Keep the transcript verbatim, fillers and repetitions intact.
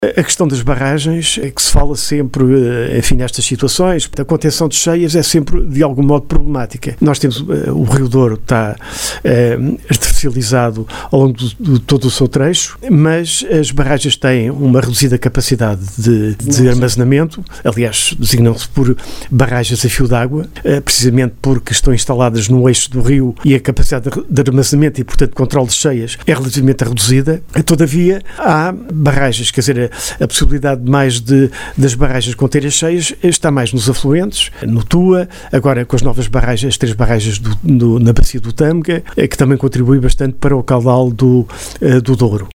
A questão das barragens, é que se fala sempre, enfim, nestas situações, a contenção de cheias é sempre, de algum modo, problemática. Nós temos, o Rio Douro está é, artificializado ao longo de, de todo o seu trecho, mas as barragens têm uma reduzida capacidade de, de armazenamento, aliás, designam-se por barragens a fio d'água, precisamente porque estão instaladas no eixo do rio e a capacidade de armazenamento e, portanto, controle de cheias é relativamente reduzida. Todavia, há barragens, quer dizer, a possibilidade mais de, das barragens conterem as cheias está mais nos afluentes, no Tua, agora com as novas barragens, as três barragens do, do, na bacia do Tâmega, que também contribui bastante para o caudal do, do Douro.